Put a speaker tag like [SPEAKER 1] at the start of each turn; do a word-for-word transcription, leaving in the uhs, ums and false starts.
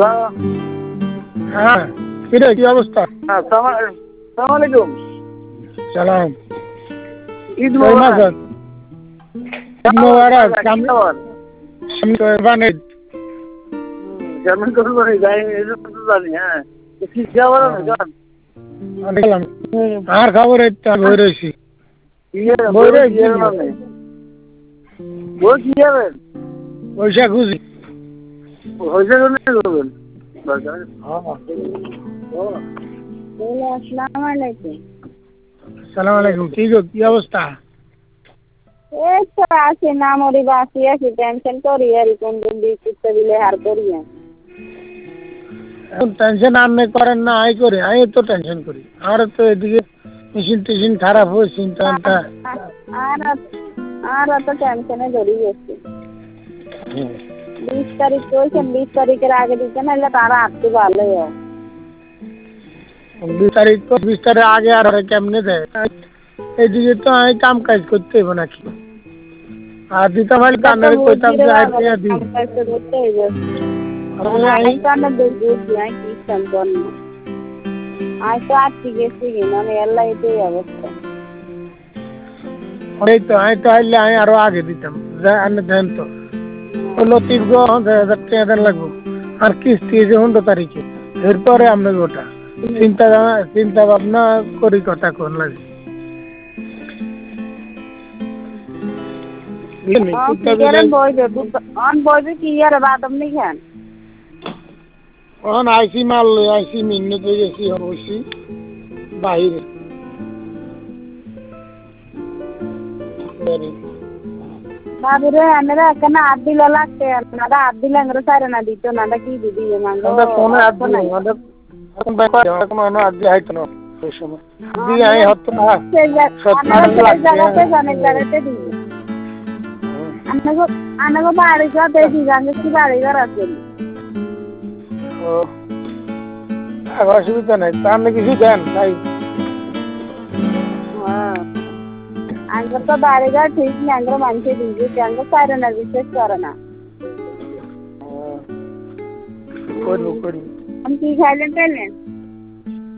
[SPEAKER 1] হ্যাঁ, কিরে কি অবস্থা?
[SPEAKER 2] আসসালামু আলাইকুম।
[SPEAKER 1] সালাম।
[SPEAKER 2] ঈদ
[SPEAKER 1] কই মাছ?
[SPEAKER 2] মোবারক।
[SPEAKER 1] ঈদ মোবারক।
[SPEAKER 2] কি
[SPEAKER 1] সামনে
[SPEAKER 2] খবর?
[SPEAKER 1] সামনে কোরবানি।
[SPEAKER 2] কেমন কোরবানি যাই এটা তো জানি, হ্যাঁ। কি খবর আছে জান?
[SPEAKER 1] দেখলাম আর খবর এই তো বই রইছি।
[SPEAKER 2] ইয়ে
[SPEAKER 1] বই
[SPEAKER 2] বই
[SPEAKER 1] রইছি
[SPEAKER 2] ইয়ে মানে বই কি হবে?
[SPEAKER 1] পয়সা খুঁজি।
[SPEAKER 2] হইছে কোনে করবেন?
[SPEAKER 3] আসসালামু আলাইকুম।
[SPEAKER 1] সালাম আলাইকুম। কি গো কি অবস্থা?
[SPEAKER 3] এই তো আছি না মরি বাঁচি আছি টেনশন করি আর কোন দিন দিতে দিলে হার করি
[SPEAKER 1] এখন টেনশন আপনি করেন না, আই করে আমি তো টেনশন করি। আর তো এদিকে মেশিন টেশিন খারাপ হয়ে চিন্তা
[SPEAKER 3] আর আর অত টেনশনে ধরে গেছি। বিশ তারিখ কইছেন, বিশ তারিখের আগে দিতে নাহলে তারা আসতে ভালো হয়।
[SPEAKER 1] বিশ তারিখ তো বিশ তারিখ আগে আর কেমনে দেয়? এইদিকে তো আমি কাম কাজ করতে হইব নাকি? আর দিতে পারলে
[SPEAKER 3] এটা তো
[SPEAKER 1] কানের কইতাম
[SPEAKER 3] বুঝিরে
[SPEAKER 1] যে আর
[SPEAKER 3] বাবা
[SPEAKER 1] টিয়া দিই।
[SPEAKER 3] কাম কাজ তো করতে হইব।
[SPEAKER 1] আমি
[SPEAKER 3] আই তো না বুঝি আই কি সম্পন্ন। আই তো আটকে গেছি মানে এল্লা এটাই অবস্থা।
[SPEAKER 1] এই তো আমি তো আইলে আমি আরো আগে দিতাম। আপনি দেন তো ওই লতিফ গো দেড় হাজার টাকা দেন লাগবো। আর কিস্তি যে পনেরো তারিখে এরপরে আপনাকে ওটা চিন্তা চিন্তা ভাবনা করি কথা কোন লাগে।
[SPEAKER 3] ক্লিয়ারে বইবে অন বইবে ক্লিয়ারে বাদম নি খান
[SPEAKER 1] অন আইসি মাল লই আইসি মিন্নতে গেছি অবশ্যই বাইরে
[SPEAKER 3] বাবুরে আমরা কেন আট দিলে লাগতে না আট দিলে আমরা সারে না দিত না কি দিদি মাঙ্গো
[SPEAKER 1] আমরা কোন আট দিন আমাদের এখন ব্যাপার এখন অন্য আট দিন আইতো না ওই সময় দি আই হত না
[SPEAKER 3] সত্তর জায়গাতে জানে জায়গাতে দিই আনাগো আনাগো বাড়ি যা দে দি জানে কি বাড়ি ঘর আছে
[SPEAKER 1] ও আর অসুবিধা নাই তা আপনি কিছু দেন তাই
[SPEAKER 3] হ্যাঁ আঙ্গ তো বাড়ি ঘর ঠিক না আঙ্গ মানুষে দিদি আঙ্গ সারে না বিশেষ করে না
[SPEAKER 1] করবো করবো
[SPEAKER 3] আমি কি খাইলেন পেলেন